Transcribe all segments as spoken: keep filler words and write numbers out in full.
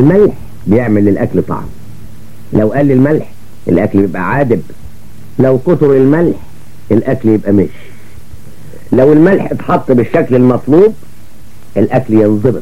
الملح بيعمل للاكل طعم، لو قل الملح الاكل يبقى عادب، لو كتر الملح الاكل يبقى مش، لو الملح اتحط بالشكل المطلوب الاكل ينضبط.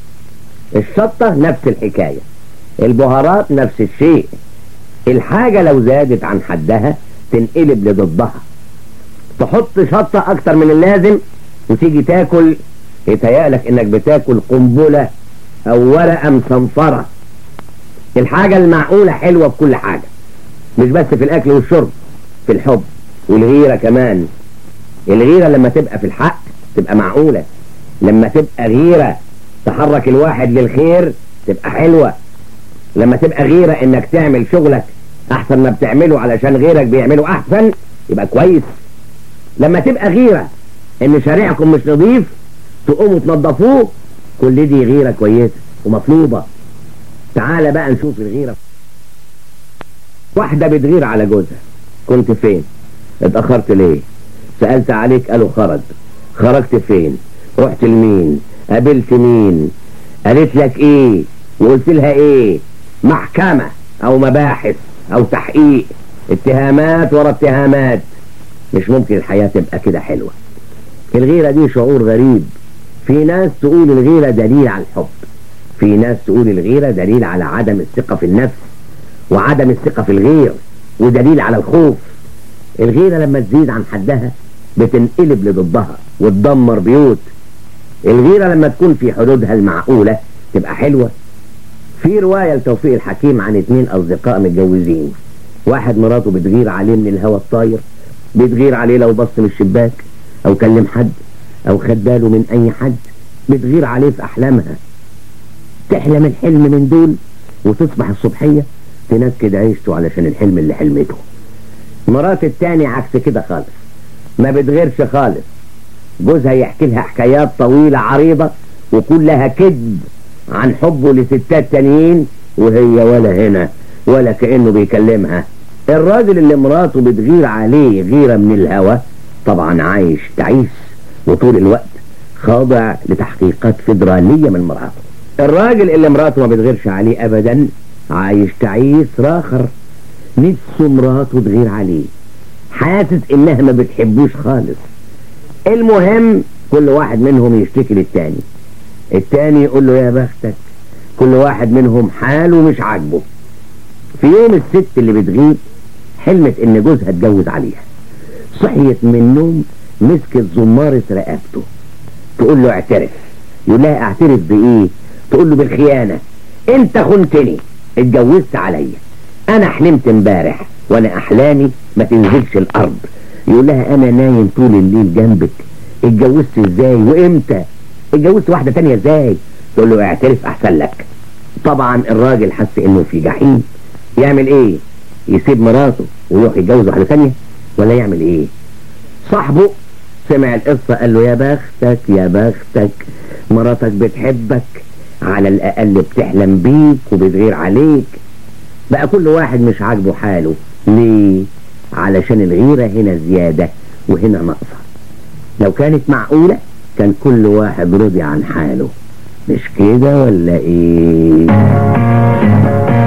الشطة نفس الحكاية، البهارات نفس الشيء. الحاجة لو زادت عن حدها تنقلب لضدها. تحط شطة اكتر من اللازم وتيجي تاكل يتهيألك انك بتاكل قنبلة او ورقة مصنفرة. الحاجة المعقولة حلوة بكل حاجة، مش بس في الاكل والشرب، في الحب والغيرة كمان. الغيرة لما تبقى في الحق تبقى معقولة، لما تبقى غيرة تحرك الواحد للخير تبقى حلوة، لما تبقى غيرة انك تعمل شغلك احسن ما بتعمله علشان غيرك بيعمله احسن يبقى كويس، لما تبقى غيرة ان شارعكم مش نظيف تقوموا تنظفوه، كل دي غيرة كويسة ومطلوبة. تعال بقى نشوف الغيرة. واحدة بتغير على جوزها، كنت فين؟ اتأخرت ليه؟ سألت عليك قالوا خرج. خرجت فين؟ رحت لمين؟ قابلت مين؟ قالت لك ايه؟ وقلت لها ايه؟ محكمة او مباحث او تحقيق، اتهامات ورا اتهامات. مش ممكن الحياة تبقى كده حلوة. الغيرة دي شعور غريب، في ناس تقول الغيرة دليل على الحب، في ناس تقول الغيرة دليل على عدم الثقة في النفس وعدم الثقة في الغير ودليل على الخوف. الغيرة لما تزيد عن حدها بتنقلب لضدها وتدمر بيوت. الغيرة لما تكون في حدودها المعقولة تبقى حلوة. في رواية لتوفيق الحكيم عن اتنين أصدقاء متجوزين، واحد مراته بتغير عليه من الهوا الطاير، بتغير عليه لو بص من الشباك أو كلم حد أو خد باله من أي حد، بتغير عليه في أحلامها. تحلم الحلم من دول وتصبح الصبحية تنكد عيشته علشان الحلم اللي حلمته. مرات التاني عكس كده خالص، ما بتغيرش خالص، جوزها يحكي لها حكايات طويلة عريضة وكلها كذب عن حبه لستات تانيين وهي ولا هنا ولا كأنه بيكلمها. الراجل اللي مراته بتغير عليه غيرة من الهوى طبعا عايش تعيس وطول الوقت خاضع لتحقيقات فيدرالية من مراته. الراجل اللي مراته ما بتغيرش عليه ابدا عايش تعيس راخر، نفسه مراته تغير عليه، حاسس انها ما بتحبوش خالص. المهم كل واحد منهم يشتكي للتاني، التاني يقول له يا بختك. كل واحد منهم حاله مش عاجبه. في يوم الست اللي بتغيب حلمت ان جوزها اتجوز عليها، صحيت من النوم مسكت زمارة رقبته تقول له اعترف. يقول لها اعترف بايه؟ تقول له بالخيانة. انت خنتني، اتجوزت عليا، انا حلمت امبارح وانا احلامي ما تنزلش الارض. يقول لها انا نايم طول الليل جنبك، اتجوزت ازاي وامتى؟ اتجوزت واحدة تانية ازاي؟ تقول له اعترف احسن لك. طبعا الراجل حس انه في جحيم. يعمل ايه؟ يسيب مراته ويروح يتجوز واحدة تانية ولا يعمل ايه؟ صاحبه سمع القصة قال له يا بختك يا بختك، مراتك بتحبك، على الاقل بتحلم بيك وبتغير عليك. بقى كل واحد مش عاجبه حاله. ليه؟ علشان الغيرة هنا زيادة وهنا ناقصة. لو كانت معقولة كان كل واحد رضي عن حاله، مش كده ولا ايه؟